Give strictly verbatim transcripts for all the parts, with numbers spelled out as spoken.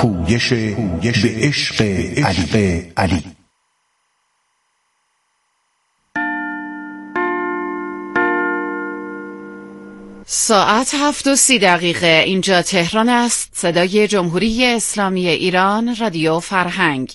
پویش به عشق علی علی. ساعت هفت و سی دقیقه اینجا تهران است. صدای جمهوری اسلامی ایران، رادیو فرهنگ.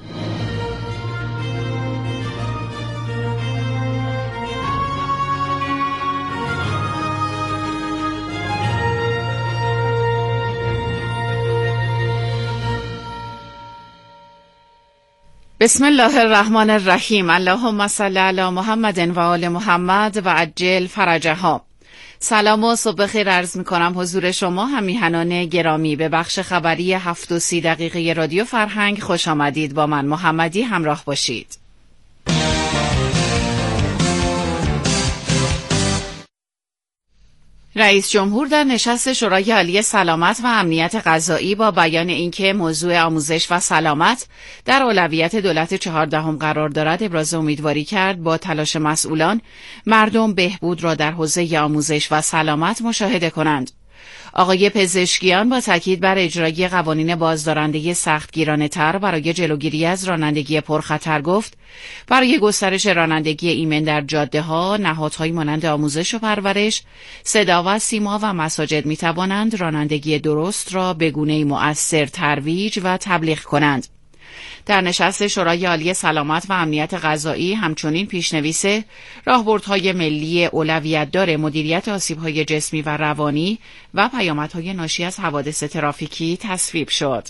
بسم الله الرحمن الرحیم. اللهم صل علی محمد و آل محمد و عجل فرجها. سلام و صبح خیر عرض می کنم حضور شما همیهنان گرامی به بخش خبری هفت و سی دقیقه رادیو فرهنگ. خوش آمدید. با من محمدی همراه باشید. رئیس جمهور در نشست شورای عالی سلامت و امنیت غذایی با بیان اینکه موضوع آموزش و سلامت در اولویت دولت چهاردهم قرار دارد ابراز امیدواری کرد با تلاش مسئولان مردم بهبود را در حوزه آموزش و سلامت مشاهده کنند. آقای پزشکیان با تاکید بر اجرای قوانین بازدارنده سختگیرانه تر برای جلوگیری از رانندگی پرخطر گفت برای گسترش رانندگی ایمن در جاده ها، نهادهای مانند آموزش و پرورش، صدا و سیما و مساجد می توانند رانندگی درست را به گونه‌ای مؤثر ترویج و تبلیغ کنند. در نشست شورای عالی سلامت و امنیت غذایی همچنین پیشنویس راهبردهای ملی اولویت‌دار مدیریت آسیب‌های جسمی و روانی و پیامدهای ناشی از حوادث ترافیکی تصویب شد.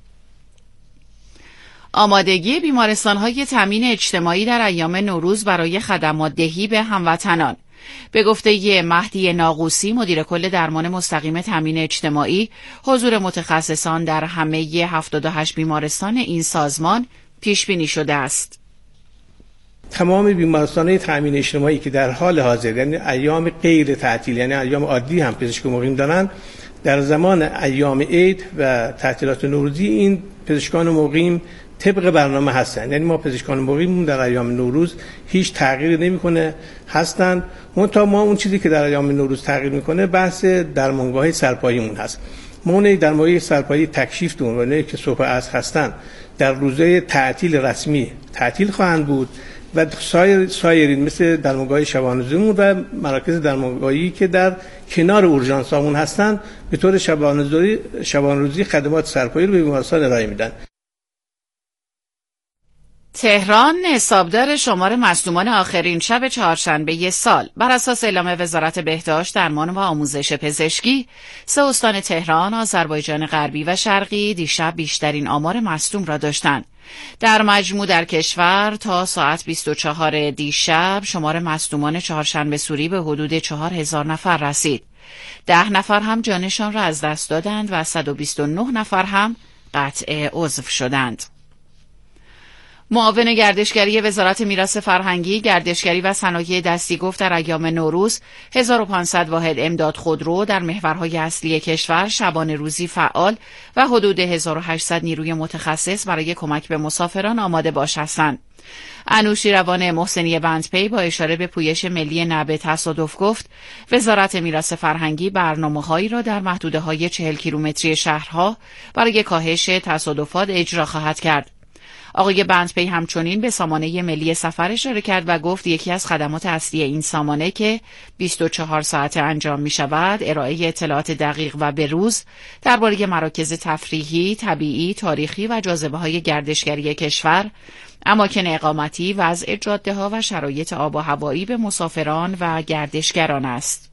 آمادگی بیمارستان‌های تامین اجتماعی در ایام نوروز برای خدمات دهی به هموطنان. به گفته مهدی ناقوسی مدیر کل درمان مستقیم تامین اجتماعی، حضور متخصصان در همه هفتاد و هشت بیمارستان این سازمان پیش بینی شده است. تمام بیمارستان‌های تامین اجتماعی که در حال حاضر یعنی ایام غیر تعطیل یعنی ایام عادی هم پزشک مقیم دارن، در زمان ایام عید و تعطیلات نوروزی این پزشکان مقیم طبق برنامه هستن. یعنی ما پزشکان مقیم در ایام نوروز هیچ تغییری نمیکنه هستن. منتها ما اون چیزی که در ایام نوروز تغییر میکنه بحث درمانگاه سرپاییمون هست. ما اون درمانگاه سرپایی تکشیف دون و نه که صبح عصر هستن در روزهای تعطیل رسمی تعطیل خواهند بود و سایر سایرین مثل درمانگاه شبانه‌روزیمون و مراکز درمانگاهی که در کنار اورژانسامون هستن به طور شبانه‌روزی شبانه‌روزی خدمات سرپایی رو به بیمارستان ارائه میدن. تهران حسابدار شمار مصدومان آخرین شب چهارشنبه سال. بر اساس اعلام وزارت بهداشت، درمان و آموزش پزشکی، سه استان تهران، آذربایجان غربی و شرقی دیشب بیشترین آمار مصدوم را داشتند. در مجموع در کشور تا ساعت بیست و چهار دیشب شمار مصدومان چهارشنبه سوری به حدود چهار هزار نفر رسید. ده نفر هم جانشان را از دست دادند و صد و بیست و نه نفر هم قطع عضو شدند. معاون گردشگری وزارت میراث فرهنگی، گردشگری و صنایع دستی گفت در ایام نوروز هزار و پانصد واحد امداد خودرو در محورهای اصلی کشور شبانه روزی فعال و حدود هزار و هشتصد نیروی متخصص برای کمک به مسافران آماده باش هستند. انوشیروان محسنی بندپی با اشاره به پویش ملی نه به تصادف گفت وزارت میراث فرهنگی برنامه‌هایی را در محدوده‌های چهل کیلومتری شهرها برای کاهش تصادفات اجرا خواهد کرد. آقای بندپی همچنین به سامانه ملی سفر اشاره کرد و گفت یکی از خدمات اصلی این سامانه که بیست و چهار ساعته انجام می شود ارائه اطلاعات دقیق و به روز درباره مراکز تفریحی، طبیعی، تاریخی و جاذبه‌های گردشگری کشور، اماکن اقامتی، وضع جاده‌ها و شرایط آب و هوایی به مسافران و گردشگران است.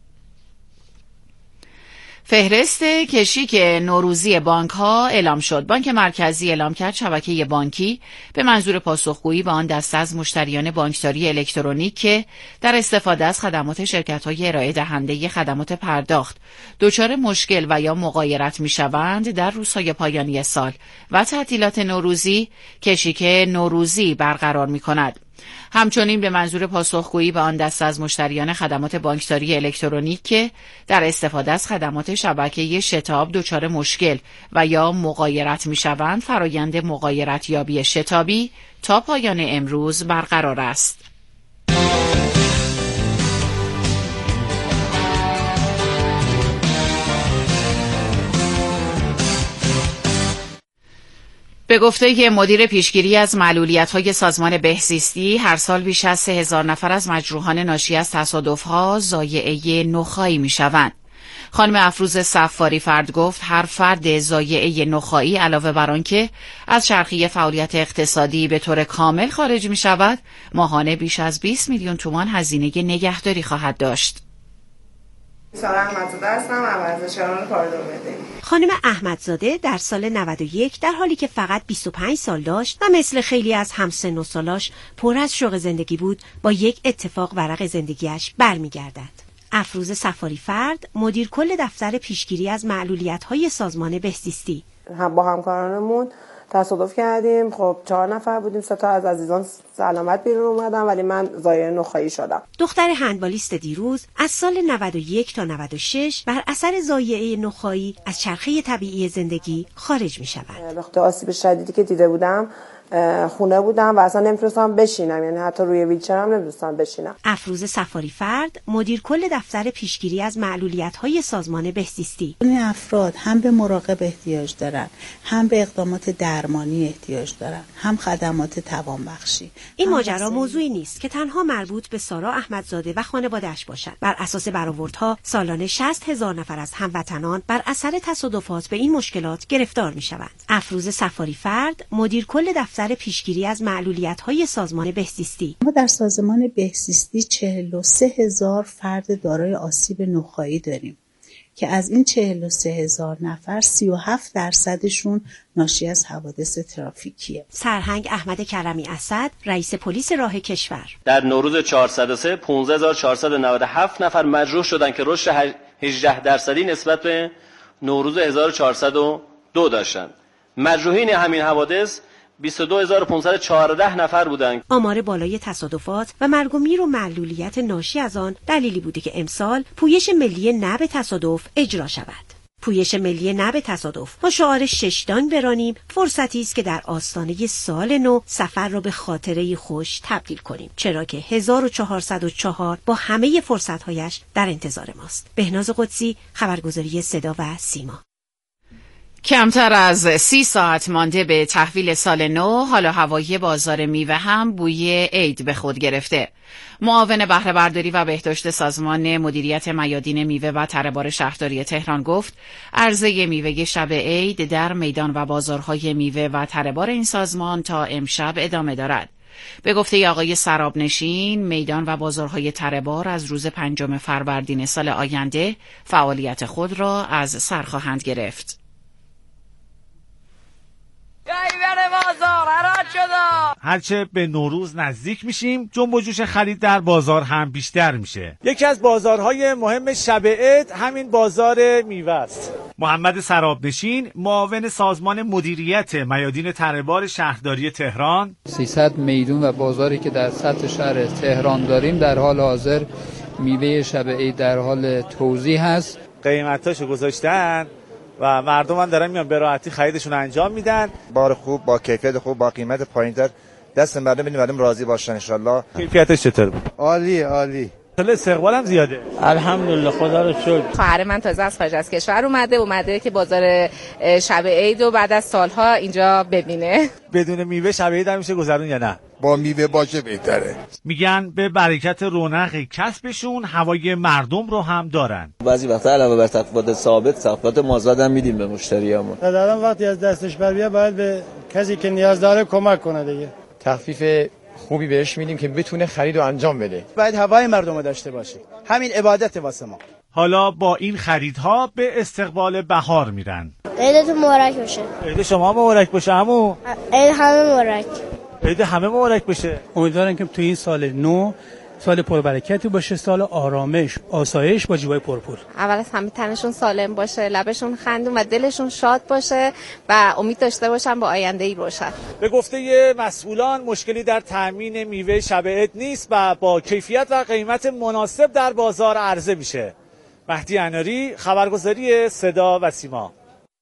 فهرست کشیک نوروزی بانک‌ها اعلام شد. بانک مرکزی اعلام کرد شبکه بانکی به منظور پاسخگویی به آن دسته از مشتریان بانکداری الکترونیک که در استفاده از خدمات شرکت‌های ارائه دهنده خدمات پرداخت دچار مشکل و یا مغایرت می‌شوند در روزهای پایانی سال و تعطیلات نوروزی کشیک نوروزی برقرار می‌کند. همچنین به منظور پاسخگویی به آن دسته از مشتریان خدمات بانکداری الکترونیک که در استفاده از خدمات شبکه شتاب دچار مشکل و یا مغایرت می‌شوند، فرایند مغایرت یابی شتابی تا پایان امروز برقرار است. به گفته مدیر پیشگیری از معلولیت‌های سازمان بهزیستی، هر سال بیش از سه هزار نفر از مجروحان ناشی از تصادف‌ها ضایعه نخاعی می‌شوند. خانم افروز صفاری فرد گفت هر فرد ضایعه نخاعی علاوه بر آنکه از چرخه فعالیت اقتصادی به طور کامل خارج می‌شود، ماهانه بیش از بیست میلیون تومان هزینه نگهداری خواهد داشت. سارا احمدزاده هستم، ورزشکاران پایدار ملی. خانم احمدزاده در سال نود و یک در حالی که فقط بیست و پنج سال داشت و مثل خیلی از همسن و سالاش پر از شوق زندگی بود، با یک اتفاق ورق زندگیش برمیگردد. افروز صفاری فرد، مدیر کل دفتر پیشگیری از معلولیت‌های سازمان بهزیستی. هم با همکارانمون تصادف کردیم. خب چهار نفر بودیم، سه تا از عزیزان سلامت بیرون اومدن ولی من ضایعه نخاعی شدم. دختر هندبالیست دیروز از سال نود و یک تا نود و شش بر اثر ضایعه نخاعی از چرخه طبیعی زندگی خارج می‌شود. به خاطر آسیب شدیدی که دیده بودم خونه بودم و اصلا نمیتونستم بشینم، یعنی حتی روی ویلچر هم نمیتونستم بشینم. افروز صفاری فرد، مدیر کل دفتر پیشگیری از معلولیت‌های سازمان بهزیستی. این افراد هم به مراقب احتیاج دارن، هم به اقدامات درمانی احتیاج دارن، هم خدمات توانبخشی. این ماجرا موضوعی نیست که تنها مربوط به سارا احمدزاده و خانواده‌اش باشد. بر اساس برآوردها سالانه شصت هزار نفر از هموطنان بر اثر تصادفات به این مشکلات گرفتار می‌شوند. افروز صفاری فرد، مدیر کل دفتر پیشگیری از معلولیت‌های سازمان بهزیستی. ما در سازمان بهزیستی چهل و سه هزار فرد دارای آسیب نخاعی داریم که از این چهل و سه هزار نفر سی و هفت درصدشون ناشی از حوادث ترافیکیه. سرهنگ احمد کرمی اسد، رئیس پلیس راه کشور: در نوروز چهارصد و سه پانزده هزار چهارصد و نود و هفت نفر مجروح شدند که رشد هجده درصدی نسبت به نوروز هزار و چهارصد و دو داشتند. مجروحین همین حوادث بیست و دو هزار و پانصد و چهارده نفر بودند. آمار بالای تصادفات و مرگ و میر و معلولیت ناشی از آن دلیلی بوده که امسال پویش ملی نه به تصادف اجرا شود. پویش ملی نه به تصادف با شعار ششدان برانیم فرصتی است که در آستانه سال نو سفر را به خاطره خوش تبدیل کنیم، چرا که هزار و چهارصد و چهار با همه فرصت‌هایش در انتظار ماست. بهناز قدسی، خبرگزاری صدا و سیما. کمتر از سی ساعت مانده به تحویل سال نو، حال و هوایی بازار میوه هم بوی عید به خود گرفته. معاون بهره برداری و بهداشت سازمان مدیریت میادین میوه و تره‌بار شهرداری تهران گفت عرضه میوه شب عید در میدان و بازارهای میوه و تره‌بار این سازمان تا امشب ادامه دارد. به گفته آقای سرابنشین، میدان و بازارهای تره‌بار از روز پنجم فروردین سال آینده فعالیت خود را از سر خواهند گرفت. هرچه به نوروز نزدیک میشیم جنب و جوش خرید در بازار هم بیشتر میشه. یکی از بازارهای مهم شب عید همین بازار میوه است. محمد سرابنشین، معاون سازمان مدیریت میادین تره‌بار شهرداری تهران: سیصد میدون و بازاری که در سطح شهر تهران داریم در حال حاضر میوه شب عید در حال توزیع هست. قیمتاشو گذاشتن و مردم هم دارن میان به راحتی خریدشون انجام میدن. بار خوب با کیفیت خوب با قیمت پایینتر دست مردم بدیم، مردم راضی باشن ان شاء الله. کیفیتش چطور بود؟ عالی عالی. خیلی استقبال هم زیاده. الحمدلله، خدا رو شکر. خواهر من تازه از خارج از کشور اومده اومده که بازار شب عید و بعد از سالها اینجا ببینه. بدون میوه شب عید هم میشه گذرون یا نه؟ با میوه باشه بهتره. میگن به برکت رونق کسبشون هوای مردم رو هم دارن. بعضی وقتا علاوه بر تخفیفات ثابت تخفیفات مازاد هم میدیم به مشتریامون. در وقتی از دستش بر بیاد باید به کسی که نیاز داره کمک کنه دیگه. تخفیف خوبی بهش میدیم که بتونه خرید و انجام بده. باید هوای مردم رو داشته باشه. همین عبادت واسه ما. حالا با این خریدها به استقبال بهار میرن. عیدتون مبارک باشه. عید شما مبارک باشه عمو. عید همه مبارک. عید همه مبارک باشه. امیدوارم که تو این سال نو سال پربرکتی باشه، سال آرامش، آسایش با جیبای پرپول. اول از همه تنشون سالم باشه، لبشون خندون و دلشون شاد باشه و امید داشته باشن با آینده‌ای روشن. به گفته مسئولان مشکلی در تامین میوه شب عید نیست و با کیفیت و قیمت مناسب در بازار عرضه میشه. مهدی اناری، خبرگزاری صدا و سیما.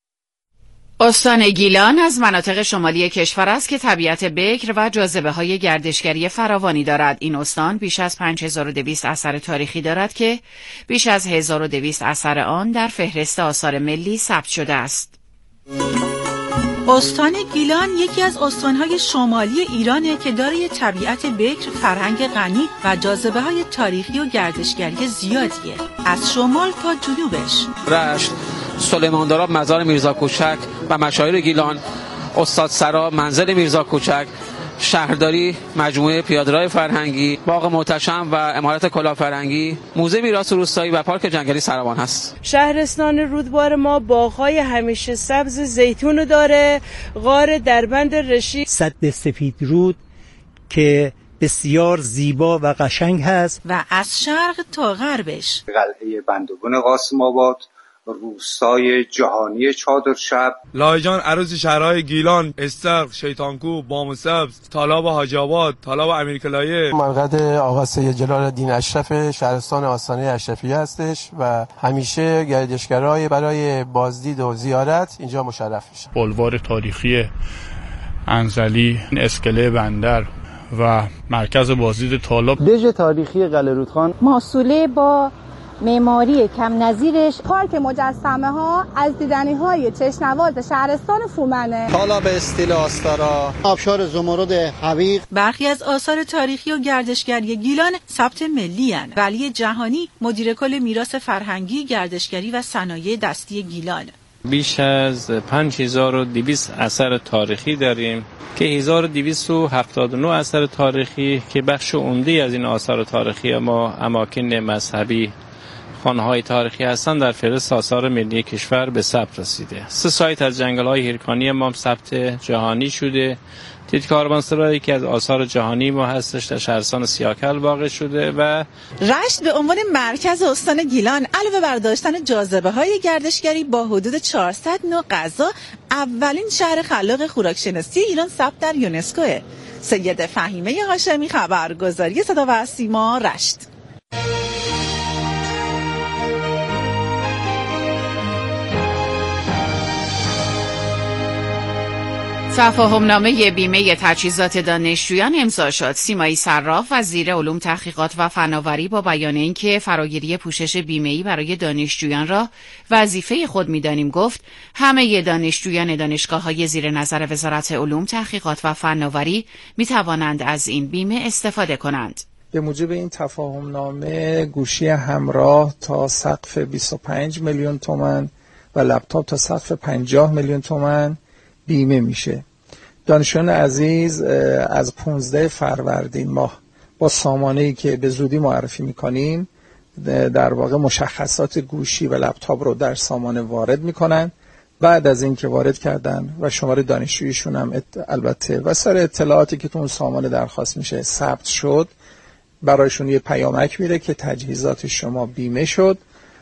استان گیلان از مناطق شمالی کشور است که طبیعت بکر و جاذبه‌های گردشگری فراوانی دارد. این استان بیش از پنج هزار و دویست اثر تاریخی دارد که بیش از هزار و دویست اثر آن در فهرست آثار ملی ثبت شده است. استان گیلان یکی از استانهای شمالی ایرانه که دارای طبیعت بکر، فرهنگ غنی و جاذبه‌های تاریخی و گردشگری زیادیه، از شمال تا جنوبش. رشت، سلیمان داراب مزار میرزا کوچک و مشاهیر گیلان، استاد سرا منزل میرزا کوچک، شهرداری، مجموعه پیاده‌روی فرهنگی، باغ محتشم و عمارت کلاهفرنگی، موزه میراث روستایی و پارک جنگلی سروان هست. شهرستان رودبار ما باغ‌های همیشه سبز زیتون داره، غار دربند رشید، سد سفید رود که بسیار زیبا و قشنگ هست و از شرق تا غربش قلعه بندگان قاسم آباد، روستای جهانی چادرشب، لاهیجان، عروس شهرهای گیلان، استق، شیطانکو، بام سبز، تالاب حاجی آباد، تالاب امیرکلایه. مرقد آقا سید جلال الدین اشرف شهرستان آستانه اشرفیه هستش و همیشه گردشگرای برای بازدید و زیارت اینجا مشرف میشن. بلوار تاریخی انزلی، اسکله بندر و مرکز بازدید تالاب، دژ تاریخی قلعه رودخان، ماسوله با معماری کم نظیرش، پارک مجسمه ها از دیدنی های چشم‌نواز شهرستان فومنه، تالاب استیل آستارا، آبشار زمرد حویق. برخی از آثار تاریخی و گردشگری گیلان ثبت ملی هستند. ولی جهانی مدیر کل میراث فرهنگی، گردشگری و صنایع دستی گیلان. بیش از پنج هزار و دویست اثر تاریخی داریم که هزار و دویست و هفتاد و نه اثر تاریخی که بخش عمده از این آثار تاریخی ما اماکن مذهبی، خانه‌های تاریخی هستند، در فهرست آثار ملی کشور به ثبت رسیده. سه سایت از جنگل‌های هیرکانی ما ثبت جهانی شده. تیت کاروانسرایی که از آثار جهانی ما هستش در شهرستان سیاکل واقع شده و رشت به عنوان مرکز استان گیلان علاوه بر داشتن جاذبه‌های گردشگری با حدود چهارصد نوع غذا، اولین شهر خلاق خوراکشناسی ایران ثبت در یونسکوه. سید فهیمه هاشمی، خبرگزاری صدا و سیما، رشت. تفاهمنامه بیمه تجهیزات دانشجویان امضا شد. سیمایی صراف وزیر علوم تحقیقات و فناوری با بیان اینکه فراگیری پوشش بیمه‌ای برای دانشجویان را وظیفه خود می‌دانیم گفت همه دانشجویان دانشگاه‌های زیر نظر وزارت علوم تحقیقات و فناوری می‌توانند از این بیمه استفاده کنند. به موجب این تفاهمنامه گوشی همراه تا سقف بیست و پنج میلیون تومان و لپتاپ تا سقف پنجاه میلیون تومان بیمه میشه. دانشجویان عزیز از پانزده فروردین ماه با سامانه‌ای که به زودی معرفی میکنیم در واقع مشخصات گوشی و لپتاپ رو در سامانه وارد میکنن. بعد از اینکه وارد کردن و شماره دانشجویشون هم البته و سر اطلاعاتی که تو اون سامانه درخواست میشه ثبت شد، برایشون یه پیامک میره که تجهیزات شما بیمه شد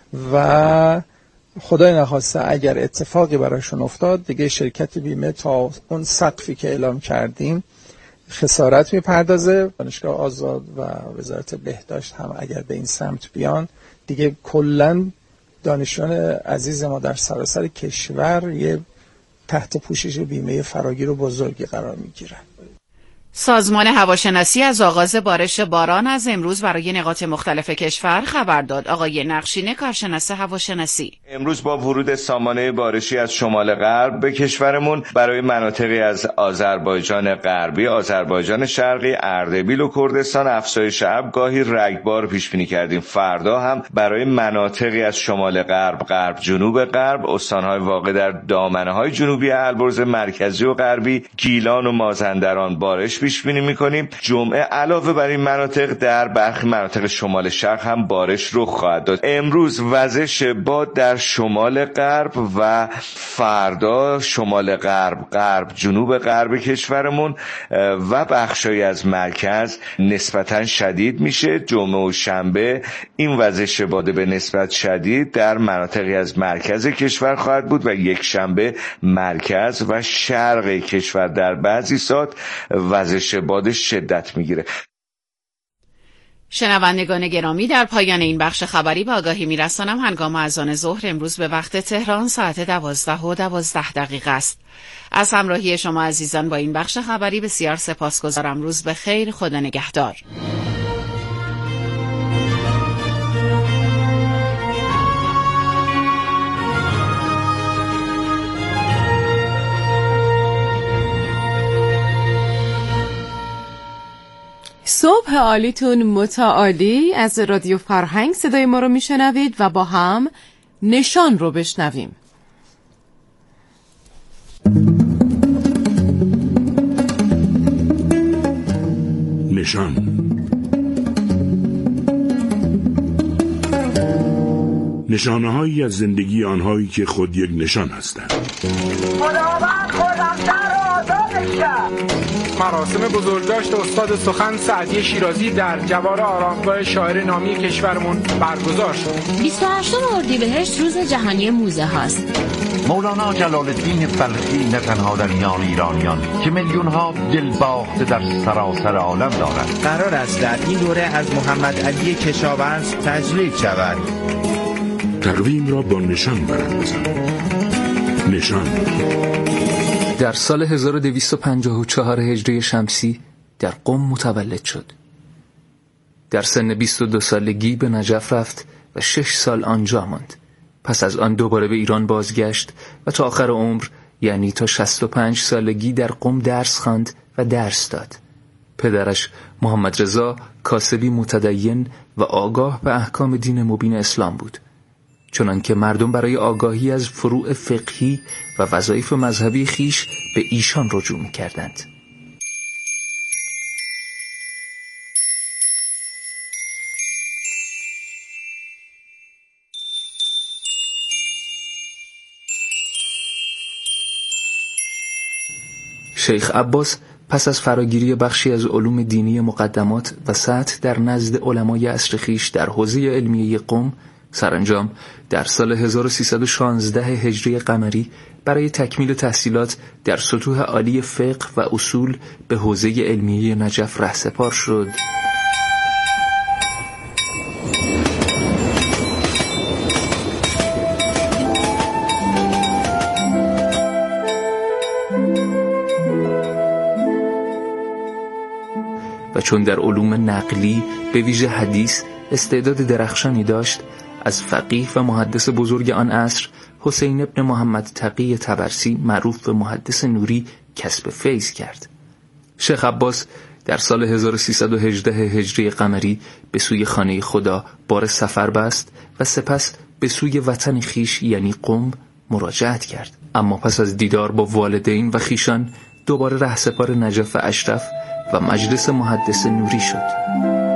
و خدای نخواسته اگر اتفاقی برایشون افتاد دیگه شرکت بیمه تا اون سقفی که اعلام کردیم خسارت میپردازه. دانشگاه آزاد و وزارت بهداشت هم اگر به این سمت بیان دیگه کلن دانشجویان عزیز ما در سراسر کشور یه تحت پوشش بیمه فراگیر و بزرگی قرار میگیرن. سازمان هواشناسی از آغاز بارش باران از امروز برای نقاط مختلف کشور خبر داد. آقای نقشینه، کارشناس هواشناسی: امروز با ورود سامانه بارشی از شمال غرب به کشورمون برای مناطقی از آذربایجان غربی، آذربایجان شرقی، اردبیل و کردستان افزایش ابرگاهی رگبار پیش بینی کردیم. فردا هم برای مناطقی از شمال غرب، غرب جنوب غرب، استان‌های واقع در دامنه‌های جنوبی البرز مرکزی و غربی، گیلان و مازندران بارش پیش بینی می‌کنیم. جمعه علاوه بر این مناطق در برخی مناطق شمال شرق هم بارش رخ خواهد داد. امروز وزش باد در شمال غرب و فردا شمال غرب، غرب جنوب غرب کشورمون و بخشایی از مرکز نسبتاً شدید میشه. جمعه و شنبه این وزش باد به نسبت شدید در مناطقی از مرکز کشور خواهد بود و یک شنبه مرکز و شرق کشور در بعضی ساعات وزش باد شدت میگیره. شنوندگان گرامی، در پایان این بخش خبری به آگاهی میرسانم هنگام اذان ظهر امروز به وقت تهران ساعت دوازده و دوازده دقیقه است. از همراهی شما عزیزان با این بخش خبری بسیار سپاسگزارم. روز بخیر، خدا نگهدار. صبح عالیتون متعالی. از رادیو فرهنگ صدای ما رو میشنوید و با هم نشان رو بشنویم. نشان، نشانه هایی از زندگی آنهایی که خود یک نشان هستند. خداوند خودم در آزادش کرد. مراسم بزرگداشت استاد سخن سعدی شیرازی در جوار آرامگاه شاعر نامی کشورمون برگزار شد. بیست و هشتم اردیبهشت روز جهانی موزه هاست. مولانا جلال الدین بلخی نه تنها در میان ایرانیان که میلیون ها دل باخته در سراسر عالم دارند. قرار است در این دوره از محمد علی کشاورز تجلیل شود. تقویم را با نشان برند بزن. نشان. در سال هزار و دویست و پنجاه و چهار هجری شمسی در قم متولد شد. در سن بیست و دو سالگی به نجف رفت و شش سال آنجا ماند. پس از آن دوباره به ایران بازگشت و تا آخر عمر، یعنی تا شصت و پنج سالگی، در قم درس خواند و درس داد. پدرش محمد رضا کاسبی متدین و آگاه به احکام دین مبین اسلام بود، چنانکه مردم برای آگاهی از فروع فقهی و وظایف مذهبی خیش به ایشان رجوع می‌کردند. شیخ عباس پس از فراگیری بخشی از علوم دینی مقدمات و سطح در نزد علمای عصر خویش در حوزه علمیه قم، سرانجام در سال هزار و سیصد و شانزده هجری قمری برای تکمیل تحصیلات در سطوح عالی فقه و اصول به حوزه علمیه نجف رهسپار شد. و چون در علوم نقلی به ویژه حدیث استعداد درخشانی داشت، از فقیه و محدث بزرگ آن عصر حسین ابن محمد تقی طبرسی معروف به محدث نوری کسب فیض کرد. شیخ عباس در سال هزار و سیصد و هجده هجری قمری به سوی خانه خدا بار سفر بست و سپس به سوی وطن خیش یعنی قم مراجعت کرد. اما پس از دیدار با والدین و خیشان دوباره رهسپار نجف اشرف و مجلس محدث نوری شد.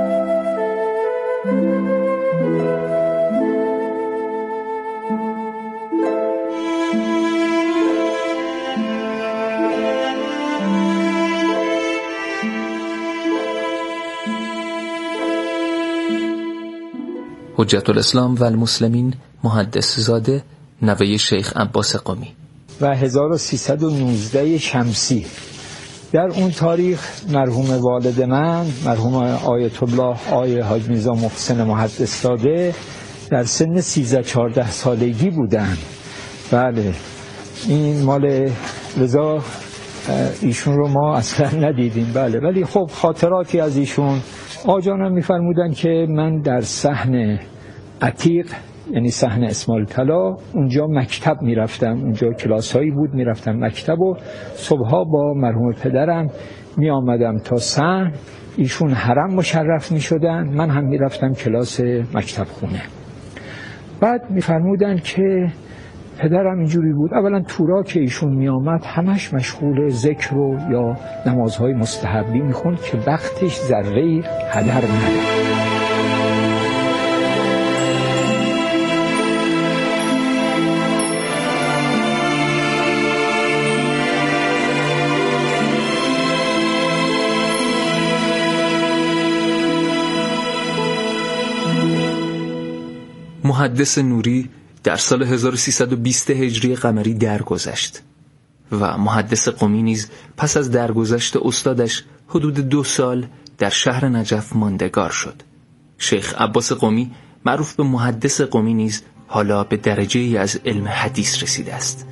حجت الاسلام و المسلمین محدث زاده، نوه شیخ عباس قمی. و هزار و سیصد و نوزده شمسی در اون تاریخ مرحوم والد من، مرحوم آیت الله آی حاج میرزا محسن محدث زاده، در سن سیزده چهارده سالگی بودن. بله، این مال رضا ایشون رو ما اصلا ندیدیم. بله، ولی خب خاطراتی از ایشون. آجانم میفرمودن که من در صحن عتیق، یعنی صحن اسماعیل طلا، اونجا مکتب میرفتم، اونجا کلاس هایی بود، میرفتم مکتب و صبحها با مرحوم پدرم می آمدم تا صحن. ایشون حرم مشرف می شدن، من هم میرفتم کلاس مکتب خونه. بعد میفرمودن که پدرم اینجوری بود، اولا تورا که ایشون می آمد همش مشغول ذکر و یا نمازهای مستحبی میخوند که وقتش ذره هدر نده. محدث نوری در سال هزار و سیصد و بیست هجری قمری درگذشت و محدث قمی نیز پس از درگذشت استادش حدود دو سال در شهر نجف ماندگار شد. شیخ عباس قمی معروف به محدث قمی نیز حالا به درجه ای از علم حدیث رسیده است.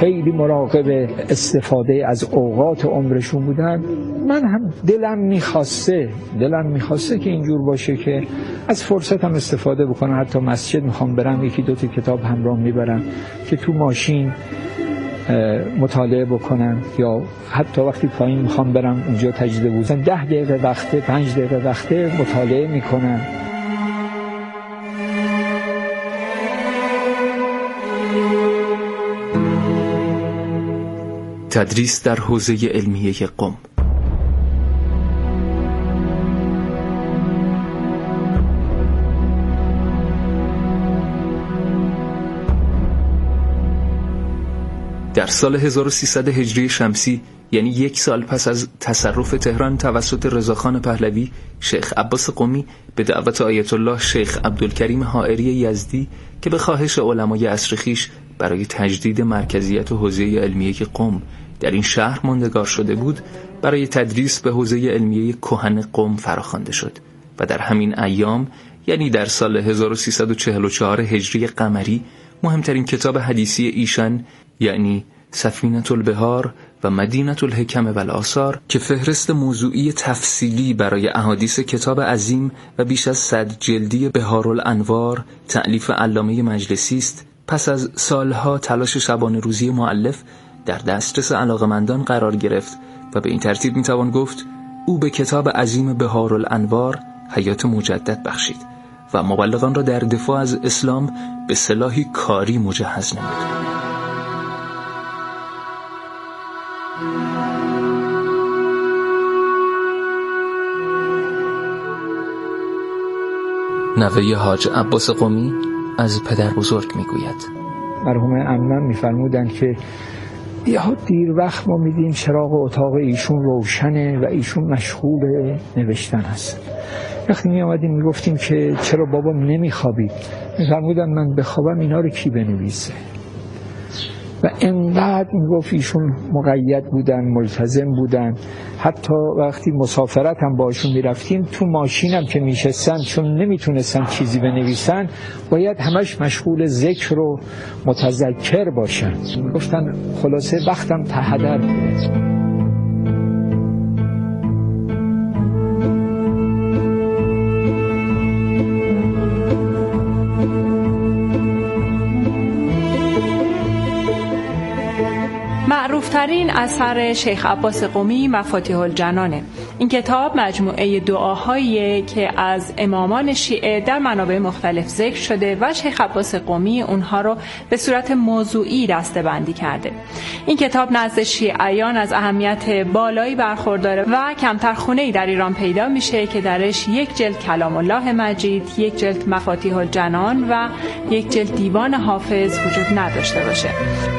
خیلی مراقب استفاده از اوقات عمرشون بودن. من هم دلم میخواسته دلم میخواسته که اینجور باشه که از فرصتم استفاده بکنم. حتی مسجد میخوام برم یکی دو تا کتاب همراه میبرم که تو ماشین مطالعه بکنم، یا حتی وقتی پایین میخوام برم اونجا تجربه بودن ده دقیقه وقته پنج دقیقه وقته مطالعه میکنم. تدریس در حوزه علمیه قم. در سال هزار و سیصد هجری شمسی، یعنی یک سال پس از تصرف تهران توسط رضاخان پهلوی، شیخ عباس قمی به دعوت آیت الله شیخ عبدالکریم حائری یزدی که به خواهش علمای عصر خویش برای تجدید مرکزیت و حوزه علمیه قم در این شهر ماندگار شده بود، برای تدریس به حوزه علمیه کهن قم فراخوانده شد و در همین ایام، یعنی در سال هزار و سیصد و چهل و چهار هجری قمری، مهمترین کتاب حدیثی ایشان، یعنی سفینة البحار و مدینة الحکم و الآثار، که فهرست موضوعی تفصیلی برای احادیث کتاب عظیم و بیش از صد جلدی بحارالانوار تألیف علامه مجلسی است، پس از سالها تلاش شبانه روزی مؤلف در دسترس علاقمندان قرار گرفت و به این ترتیب میتوان گفت او به کتاب عظیم بحارالانوار حیات مجدد بخشید و مبلغان را در دفاع از اسلام به سلاحی کاری مجهز نمود. نوه حاج عباس قمی از پدر بزرگ میگوید: مرحوم عمم میفرمودن که یا دیر وقت ما میدیم چراغ اتاق ایشون روشنه و ایشون مشغول نوشتن است. وقتی می آمدیم میگفتیم که چرا بابا نمیخوابید، میفرمودن من بخوابم اینا رو کی بنویسه؟ و انقدر میگفت ایشون مقید بودن، ملتزم بودن. حتی وقتی مسافرت هم باشون میرفتیم تو ماشینم که میشستن، چون نمیتونستن چیزی بنویسن، باید همش مشغول ذکر و متذکر باشن. گفتن خلاصه وقتم تهدر بود. معروفترین اثر شیخ عباس قمی مفاتیح الجنانه. این کتاب مجموعه دعاهاییه که از امامان شیعه در منابع مختلف ذکر شده و شیخ عباس قمی اونها رو به صورت موضوعی دسته‌بندی کرده. این کتاب نزد شیعیان از اهمیت بالایی برخورداره و کمتر خونه‌ای در ایران پیدا میشه که درش یک جلد کلام الله مجید، یک جلد مفاتیح الجنان و یک جلد دیوان حافظ وجود نداشته باشه.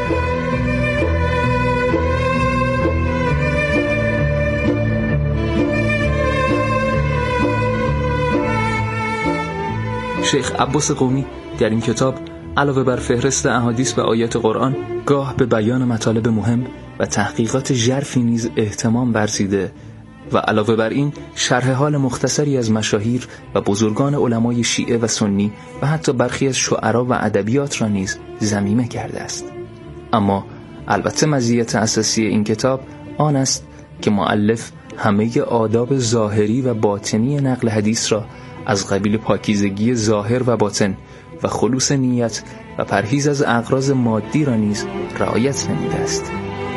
شیخ عباس قمی در این کتاب علاوه بر فهرست احادیث و آیات قرآن، گاه به بیان مطالب مهم و تحقیقات ژرفی نیز اهتمام ورزیده و علاوه بر این شرح حال مختصری از مشاهیر و بزرگان علمای شیعه و سنی و حتی برخی از شعرا و ادبیات را نیز ضمیمه کرده است. اما البته مزیت اساسی این کتاب آن است که مؤلف همه آداب ظاهری و باطنی نقل حدیث را از قبیل پاکیزگی ظاهر و باطن و خلوص نیت و پرهیز از اغراض مادی را نیز رعایت نموده است.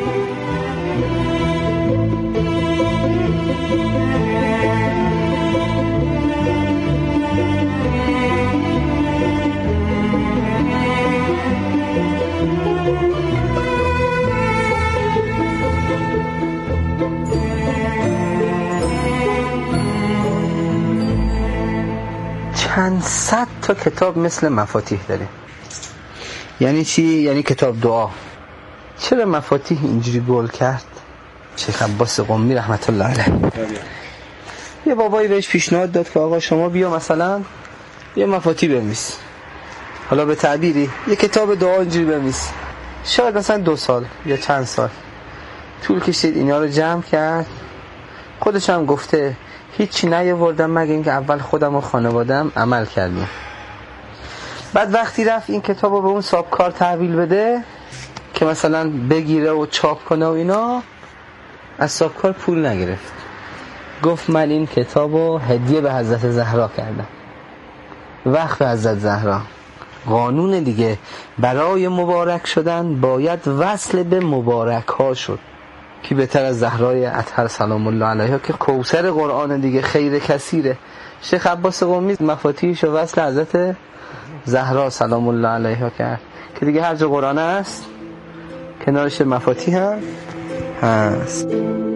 چند صد تا کتاب مثل مفاتیح داره. یعنی چی؟ یعنی کتاب دعا. چرا مفاتیح اینجوری گل کرد؟ شیخ عباس قمی رحمت الله علیه یه بابایی بهش پیشنهاد داد که آقا شما بیا مثلا یه مفاتیح بنویس، حالا به تعبیری یه کتاب دعا اینجوری بنویس. شاید مثلا دو سال یا چند سال طول کشید اینا رو جمع کرد. خودش هم گفته هیچی نیاوردم مگه اینکه اول خودم و خانوادم عمل کردیم. بعد وقتی رفت این کتابو به اون صاحبکار تحویل بده که مثلا بگیره و چاپ کنه و اینا، از چاپکار پول نگرفت. گفت من این کتابو هدیه به حضرت زهرا کردم، وقف حضرت زهرا. قانون دیگه برای مبارک شدن باید وصل به مبارک ها شد. کی بهتر از زهرای اطهر سلام الله علیها که کوثر قرآن دیگه، خیر کثیره. شیخ عباس قمی مفاتیحش و وصل حضرت زهرا سلام الله علیها کرد که دیگه هر جا قرآن هست کنارش مفاتیح هم هست.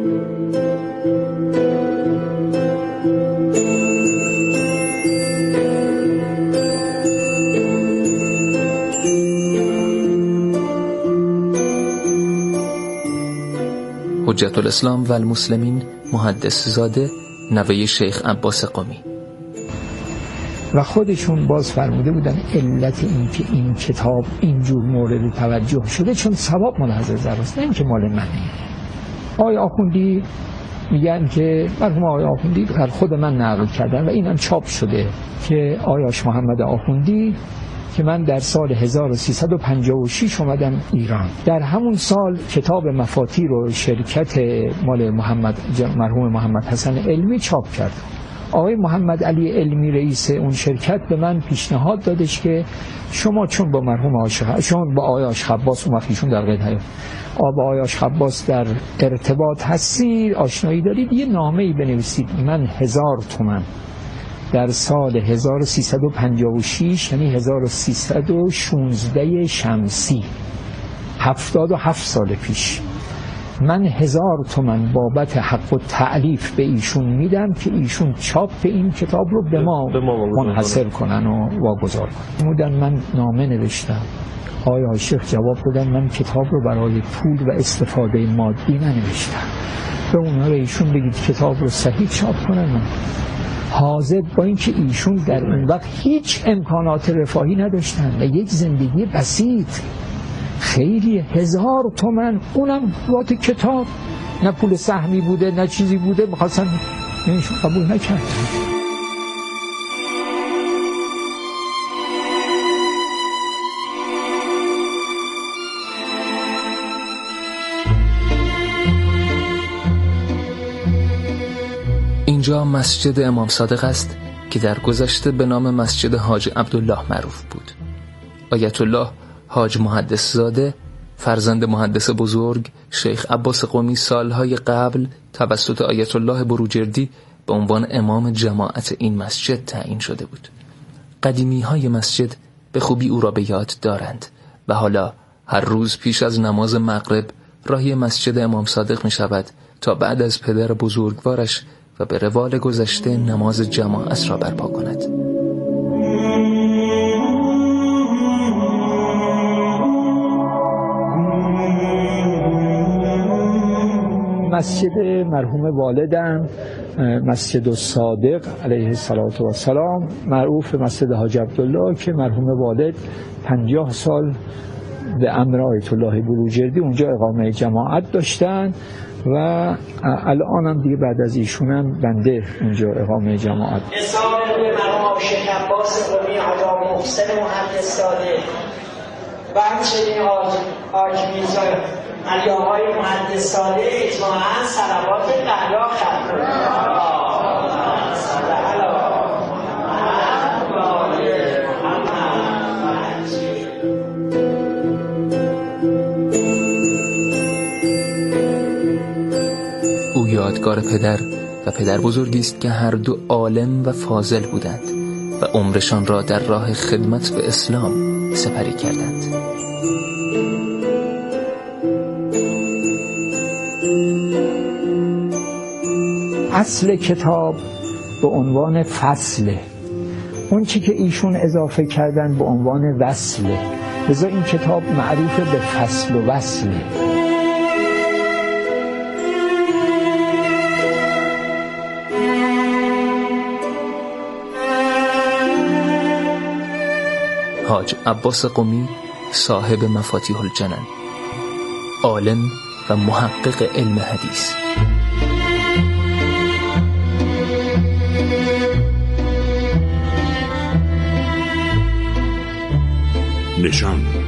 حجت الاسلام و المسلمین محدث زاده، نوه شیخ عباس قمی. و خودشون باز فرموده بودن علت این که این کتاب اینجور مورد توجه شده چون ثواب مال حضرت زهراست، نه اینکه مال منه. آقای آخوندی میگن که مرحوم آقای آخوندی در خود من نقل کردن و اینم چاپ شده که آیاش محمد آخوندی که من در سال هزار و سیصد و پنجاه و شش اومدم ایران، در همون سال کتاب مفاتیح رو شرکت مال محمد مرحوم محمد حسن علمی چاپ کرد. آقای محمد علی علمی رئیس اون شرکت به من پیشنهاد دادش که شما چون با مرحوم آشخ چون با آقای آشخ عباس اون وقتیشون در قید حیات با آقای آشخ عباس در ارتباط هستید، آشنایی دارید، یه نامه‌ای بنویسید. من هزار تومان در سال هزار و سیصد و پنجاه و شش یعنی هزار و سیصد و شانزده شمسی، هفتاد و هفت سال پیش، من هزار تومن بابت حق و تعلیف به ایشون میدم که ایشون چاپ این کتاب رو به ما منحصر کنن و واگذار کنن. بودن من نامه نوشتم، آیا شیخ جواب دادن من کتاب رو برای پول و استفاده مادی ننوشتم، به اونها رو ایشون بگید کتاب رو صحیح چاپ کنن. حاضر با اینکه ایشون در اون وقت هیچ امکانات رفاهی نداشتن و یک زندگی بسیط، خیلی هزار تومن اونم بابت کتاب، نه پول سهمی بوده نه چیزی بوده، بخواستن اینشون قبول نکردن. اینجا مسجد امام صادق است که در گذشته به نام مسجد حاج عبدالله معروف بود. آیت الله حاج محدث زاده، فرزند محدث بزرگ شیخ عباس قمی، سالهای قبل توسط آیت الله بروجردی به عنوان امام جماعت این مسجد تعیین شده بود. قدیمی های مسجد به خوبی او را به یاد دارند و حالا هر روز پیش از نماز مغرب راهی مسجد امام صادق می شود تا بعد از پدر بزرگوارش و به روال گذشته نماز جماعت را برپا کند. مسجد مرحوم والدم، مسجد الصادق علیه السلام، معروف مسجد حاج عبدالله که مرحوم والد پنجاه سال به امر آیت الله بروجردی اونجا اقامه جماعت داشتن و الان هم دیگه بعد از ایشونم بنده اونجا اقامه جماعت. نسان روی مرحوم شیخ عباس قمی، حاج محسن محدث صادق و همچنین حاج میرزا علی آقای محدث صادق اجماعاً صلوات دریا ختم او یادگار پدر و پدر بزرگی است که هر دو عالم و فاضل بودند و عمرشان را در راه خدمت به اسلام سپری کردند. اصل کتاب به عنوان فصله، اون چی که ایشون اضافه کردن به عنوان وصله، لذا این کتاب معروف به فصل و وصله. حاج عباس قمی، صاحب مفاتیح الجنان، عالم و محقق علم حدیث. نشان